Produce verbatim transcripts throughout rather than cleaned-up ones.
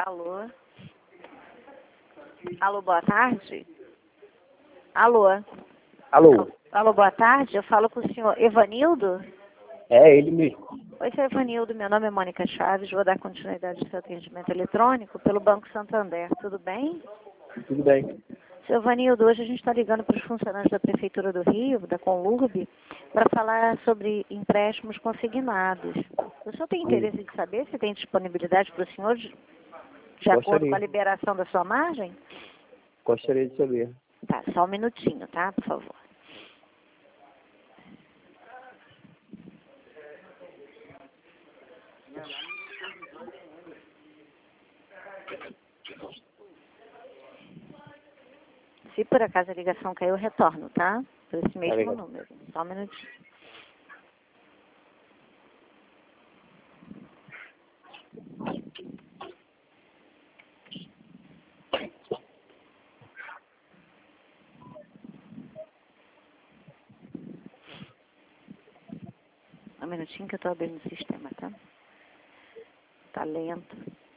Alô? Alô, boa tarde? Alô? Alô? Alô, boa tarde. Eu falo com o senhor Evanildo? É ele mesmo. Oi, senhor Evanildo. Meu nome é Mônica Chaves. Vou dar continuidade ao seu atendimento eletrônico pelo Banco Santander. Tudo bem? Tudo bem. Seu Evanildo, hoje a gente está ligando para os funcionários da Prefeitura do Rio, da Conlurb, para falar sobre empréstimos consignados. O senhor tem interesse em saber se tem disponibilidade para o senhor de, de acordo com a liberação da sua margem? Gostaria de saber. Tá, só um minutinho, tá? Por favor. Se por acaso a ligação cair, eu retorno, tá? Por esse mesmo Tá, número. Só um minutinho. Um minutinho que eu estou abrindo o sistema, tá? Tá lento.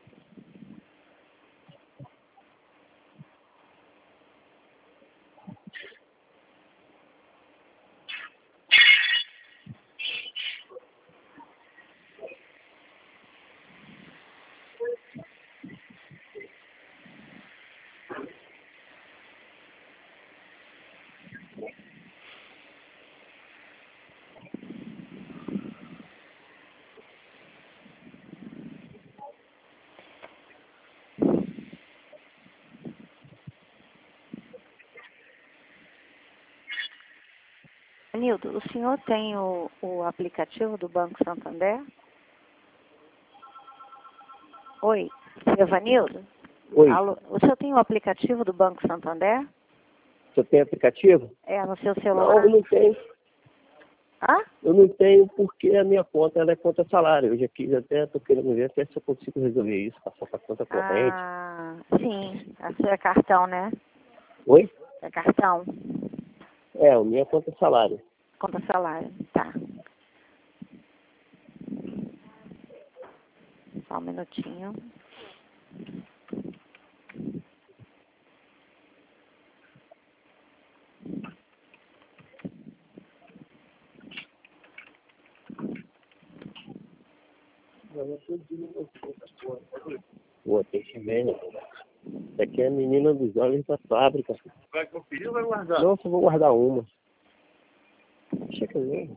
Nildo, o senhor tem o, o aplicativo do Banco Santander? Oi, Evanildo? Oi. Alô, o senhor tem o aplicativo do Banco Santander? Você tem aplicativo? É, no seu Não, celular? eu não tenho. Ah? Eu não tenho porque a minha conta ela é conta salário. Eu já quis até, tô querendo ver até se eu consigo resolver isso, passar para conta corrente. Ah, sim. A sua é cartão, né? Oi? É cartão. É, a minha conta salário. Conta salário. Tá. Só um minutinho. Pô, tem que ver, né? Isso aqui é a menina dos olhos da fábrica. Vai conferir ou vai guardar? Não, só vou guardar uma. Deixa eu ver.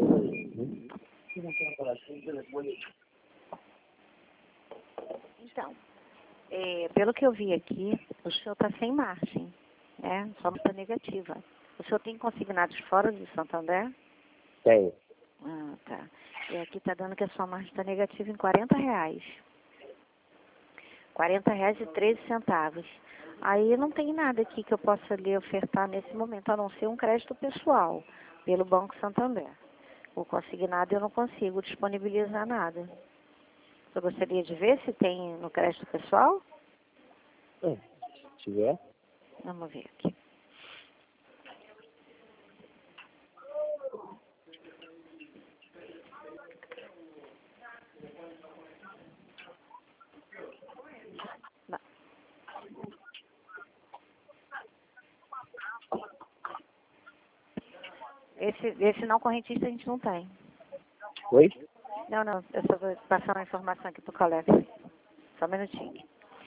Então, é, pelo que eu vi aqui, o senhor está sem margem, né? Só está negativa. O senhor tem consignados fora do Santander? Tenho. Ah, tá. E aqui está dando que a sua margem está negativa em quarenta reais. quarenta reais e treze centavos. Aí não tem nada aqui que eu possa lhe ofertar nesse momento, a não ser um crédito pessoal, pelo Banco Santander. O consignado eu não consigo disponibilizar nada. Você gostaria de ver se tem no crédito pessoal? É, se tiver. Vamos ver aqui. Não. Esse, esse não correntista a gente não tem. Oi? Não, não, eu só vou passar uma informação aqui para o colega. Só um minutinho.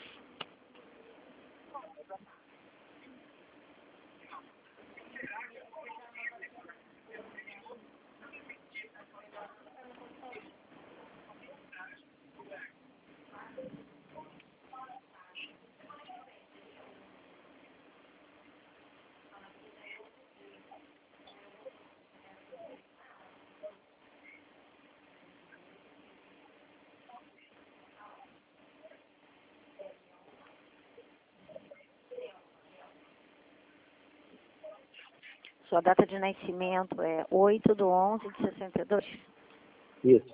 Sua data de nascimento é oito de onze de sessenta e dois? Isso.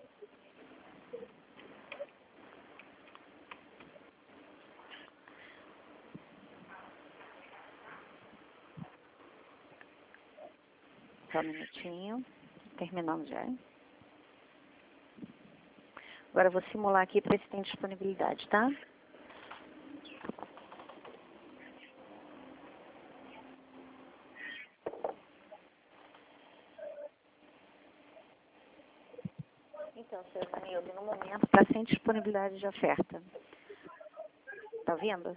Só um minutinho. Terminamos já. Hein? Agora eu vou simular aqui para ver se tem disponibilidade, tá? Anildo, no momento está sem disponibilidade de oferta. Tá vendo?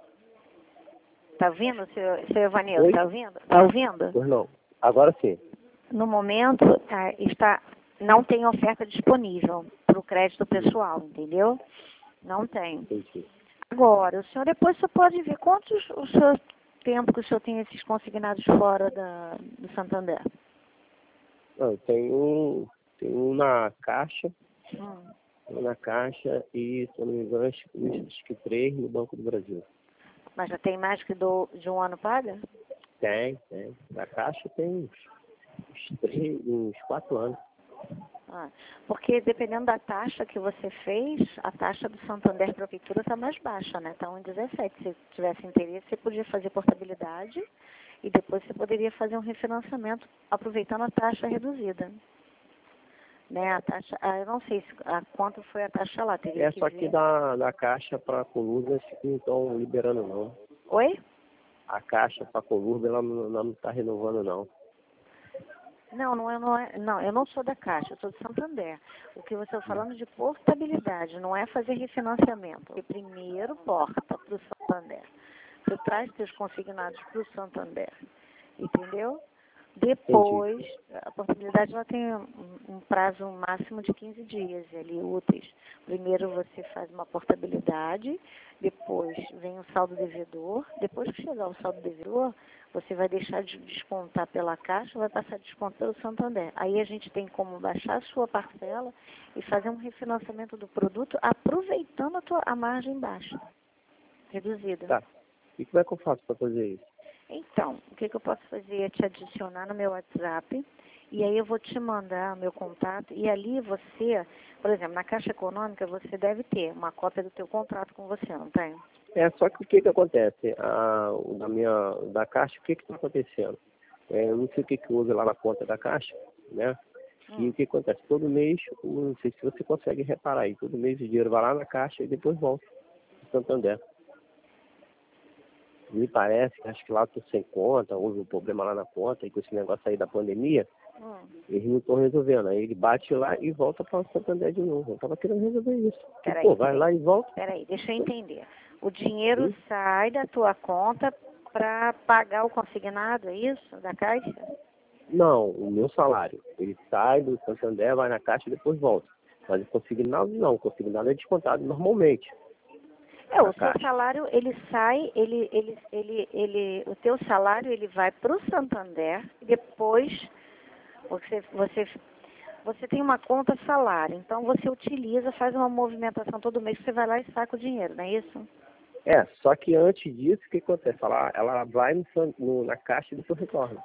Tá ouvindo, seu, seu Evanildo? Oi? Tá ouvindo? Tá ouvindo? Pois não. Agora sim. No momento, ah, está, não tem oferta disponível para o crédito pessoal, entendeu? Não tem. Entendi. Agora, o senhor depois só pode ver quantos o senhor tempo que o senhor tem esses consignados fora da, do Santander. Não, tem um, tem um na Caixa, Hum. um na Caixa e, se eu não me engano, acho que acho que três no Banco do Brasil. Mas já tem mais que do, de um ano paga? Tem, tem. Da Caixa tem uns, uns três, uns quatro anos. Ah, porque dependendo da taxa que você fez, a taxa do Santander Prefeitura está mais baixa, né? Está um dezessete. Se tivesse interesse, você podia fazer portabilidade e depois você poderia fazer um refinanciamento aproveitando a taxa reduzida. Né? A taxa, ah, eu não sei se, a, quanto foi a taxa lá. Teria É, que só ver. que da, da Caixa para a Colurba eles não estão liberando, não. Oi? A Caixa para a Colurba ela não está renovando, não. Não, não é, não é, não, eu não sou da Caixa, eu sou do Santander. O que você está falando de portabilidade, não é fazer refinanciamento. Você primeiro porta para o Santander. Você traz seus consignados para o Santander, entendeu? Depois, a portabilidade ela tem um, um prazo máximo de quinze dias ali, úteis. Primeiro você faz uma portabilidade, depois vem o saldo devedor. Depois que chegar o saldo devedor, você vai deixar de descontar pela Caixa, vai passar a descontar pelo Santander. Aí a gente tem como baixar a sua parcela e fazer um refinanciamento do produto aproveitando a, tua, a margem baixa, reduzida. Tá. E como é que eu faço para fazer isso? Então, o que, que eu posso fazer é te adicionar no meu WhatsApp e aí eu vou te mandar o meu contato e ali você, por exemplo, na Caixa Econômica você deve ter uma cópia do teu contrato com você, não tem? É, só que o que que acontece? A, o da minha, da Caixa, o que que está acontecendo? É, eu não sei o que que houve lá na conta da Caixa, né? Hum. E o que acontece? Todo mês, eu não sei se você consegue reparar aí, todo mês o dinheiro vai lá na Caixa e depois volta no Santander. Me parece, acho que lá eu tô sem conta, houve um problema lá na conta, e com esse negócio aí da pandemia, Hum. eles não estão resolvendo. Aí ele bate lá e volta para o Santander de novo. Eu tava querendo resolver isso. Peraí, Pô, vai peraí. lá e volta. Peraí, deixa eu entender. O dinheiro Sim. sai da tua conta para pagar o consignado, é isso? Da Caixa? Não, o meu salário. Ele sai do Santander, vai na Caixa e depois volta. Mas o consignado não, o consignado é descontado normalmente. É, o Na seu Caixa. salário, ele sai, ele, ele, ele, ele, o teu salário, ele vai para o Santander, e depois você, você, você tem uma conta salário, então você utiliza, faz uma movimentação todo mês, você vai lá e saca o dinheiro, não é isso? É, só que antes disso, o que acontece? Ela, ela vai no, San- no, na Caixa e depois retorna.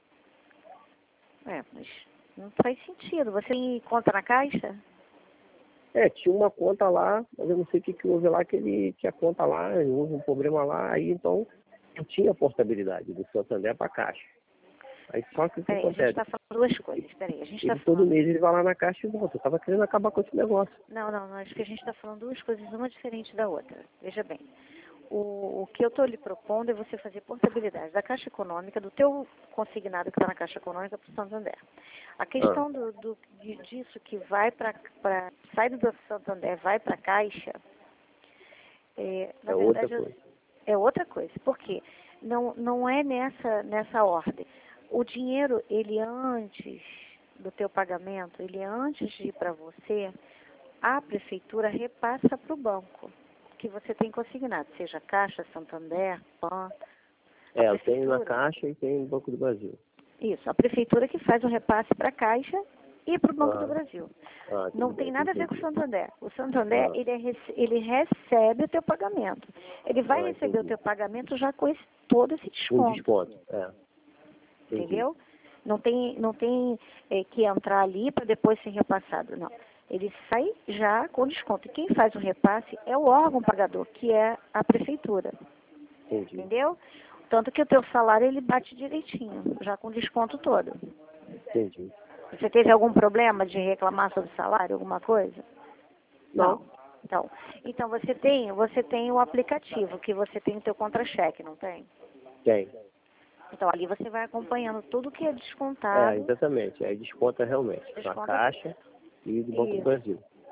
É, mas não faz sentido. Você tem conta na Caixa? É, tinha uma conta lá, mas eu não sei o que, que houve lá, que ele tinha conta lá, houve um problema lá, aí então eu tinha portabilidade do Santander para a Caixa. Aí só que o que Peraí, a gente acontece? está falando duas coisas. Peraí, a gente está Ele todo falando... mês ele vai lá na Caixa e volta. Eu tava querendo acabar com esse negócio. Não, não, não, acho que a gente está falando duas coisas, uma diferente da outra. Veja bem, o, o que eu estou lhe propondo é você fazer portabilidade da Caixa Econômica, do teu consignado que está na Caixa Econômica para o Santander. A questão Ah. do, do, de- disso que vai para, sai do Santander, vai para a Caixa, é, na É outra verdade, eu- coisa. é outra coisa. Por quê? Não, não é nessa, nessa ordem. O dinheiro, ele antes do teu pagamento, ele antes de ir para você, a prefeitura repassa para o banco que você tem consignado, seja Caixa, Santander, PAN. A É, eu tenho na prefeitura, Caixa e tenho no Banco do Brasil. isso, a prefeitura que faz o repasse para a Caixa e para o Banco do Ah, Brasil. ah, Não tudo tem bem, nada a ver com o entendi. Santander. O Santander, Ah, ele, é rece- ele recebe o teu pagamento. Ele vai ah, receber o entendi. teu pagamento já com esse, todo esse Um desconto. desconto, é. Entendi. Entendeu? Não tem, não tem eh, que entrar ali para depois ser repassado, não. Ele sai já com desconto. E quem faz o repasse é o órgão pagador, que é a prefeitura. Entendi. Entendeu? Tanto que o teu salário ele bate direitinho, já com desconto todo. Entendi. Você teve algum problema de reclamar sobre salário, alguma coisa? Não. Então, então você tem, você tem o aplicativo, que você tem o teu contra-cheque, não tem? Tem. Então ali você vai acompanhando tudo que é É, descontado. exatamente. Aí desconta realmente. Na Desconta Caixa e do Banco do Isso. Brasil.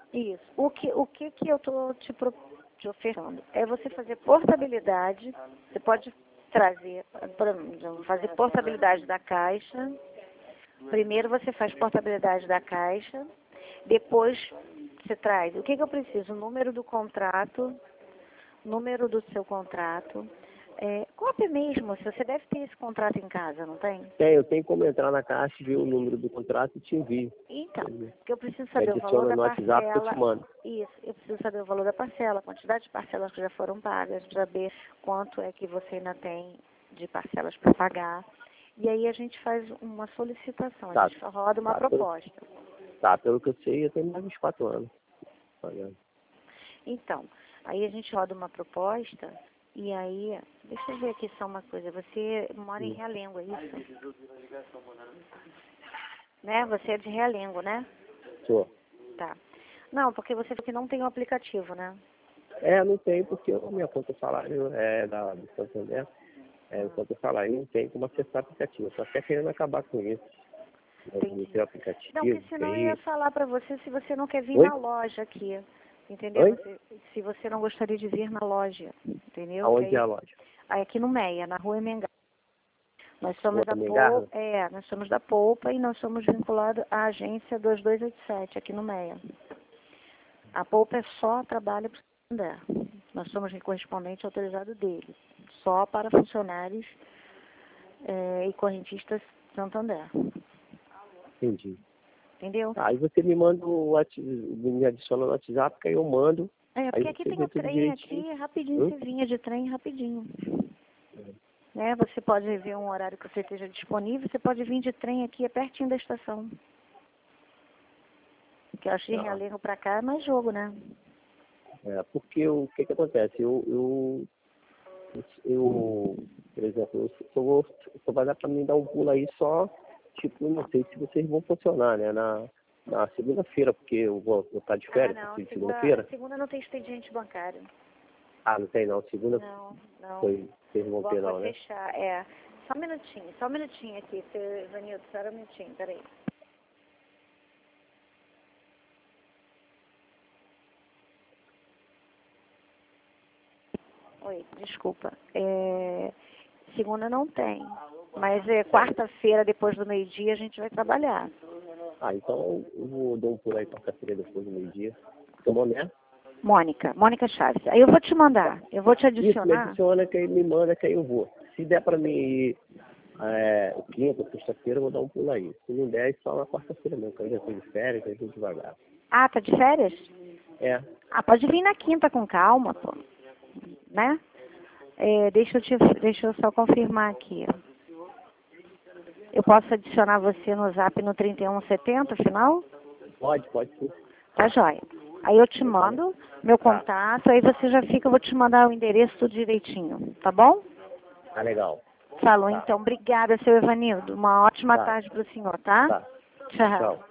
Isso. O que, o que, que eu estou te, pro- te ofertando? É você fazer portabilidade. Você pode trazer, pra- fazer portabilidade da caixa. Primeiro você faz portabilidade da caixa. Depois você traz. O que, que eu preciso? O número do contrato. Número do seu contrato. É, cópia mesmo. Se você deve ter esse contrato em casa, não tem? Tem, eu tenho como entrar na caixa, ver o número do contrato e te envio. Então, Entendeu? porque eu preciso saber o valor Adiciona da no WhatsApp que eu te parcela. mando. Isso, eu preciso saber o valor da parcela, a quantidade de parcelas que já foram pagas, saber quanto é que você ainda tem de parcelas para pagar. E aí a gente faz uma solicitação, Tá. a gente roda uma Tá, pelo- proposta. Tá, pelo que eu sei, eu tenho mais uns quatro anos. Pagando. Então, aí a gente roda uma proposta e aí, deixa eu ver aqui só uma coisa, você mora em Realengo, é isso? Né? Você é de Realengo, né? Sou. Tá. Não, porque você falou que não tem o aplicativo, né? É, não tem, porque a minha conta salário é da, do Santander. É, conta salário não tem como acessar aplicativo. Eu tô até querendo acabar com isso. Eu não Entendi. tenho aplicativo. Não, porque senão eu tem... ia falar pra você se você não quer vir Oi? na loja aqui. Entendeu? Oi? Você- se você não gostaria de vir na loja. Entendeu? Aonde Que é aí- a loja? aí aqui no Meia, na rua Emengá. Nós somos Rua da Mengarra? Polpa, é, nós somos da Polpa e nós somos vinculados à agência dois dois oito sete, aqui no Meia. A Polpa é só trabalho para o Santander. Nós somos correspondente autorizado dele. Só para funcionários é, e correntistas Santander. Entendi. Entendeu? Aí você me manda o WhatsApp, me adiciona no WhatsApp, que aí eu mando. É, porque Aí aqui você tem vê o tudo trem direitinho. aqui, rapidinho, Hum? você vinha de trem rapidinho. Né? Você pode ver um horário que você esteja disponível, você pode vir de trem aqui, é pertinho da estação. Porque eu acho que de Ah. Realengo pra cá é mais jogo, né? É, porque o que que acontece? Eu, eu, eu por exemplo, eu só, vou, só vai dar para mim dar um pulo aí só, tipo, não sei se vocês vão funcionar, né? Na, na segunda-feira, porque eu vou, vou estar de férias, Ah, não, de segunda, segunda-feira. segunda não tem expediente bancário. Ah, não tem não, segunda Não, não. foi, vocês O vão banco ter vai não, né? fechar, é. Só um minutinho, só um minutinho aqui, seu Ivanildo, só um minutinho, peraí. Oi, desculpa. É, segunda não tem, mas é quarta-feira, depois do meio-dia, a gente vai trabalhar. Ah, então eu vou dar um pulo aí quarta-feira depois do meio-dia. Seu nome é? Mônica, Mônica Chaves. Aí eu vou te mandar, eu vou te Isso, me adicionar. adiciona que aí me manda que aí eu vou. Se der para mim ir é, quinta, sexta-feira, eu vou dar um pulo aí. Se não der, é só na quarta-feira mesmo, que eu já estou de férias, que eu vou devagar. Ah, tá de férias? É, Ah, pode vir na quinta com calma, pô. Né? É, deixa, eu te, deixa eu só confirmar aqui. Eu posso adicionar você no zap no trinta e um setenta, final? pode, pode sim. Tá joia. Aí eu te mando meu contato, aí você já fica, eu vou te mandar o endereço tudo direitinho, tá bom? Tá legal. Falou Tá. então. Obrigada, seu Evanildo. Uma ótima Tá. tarde para o senhor, tá? Tá. Tchau. Tchau.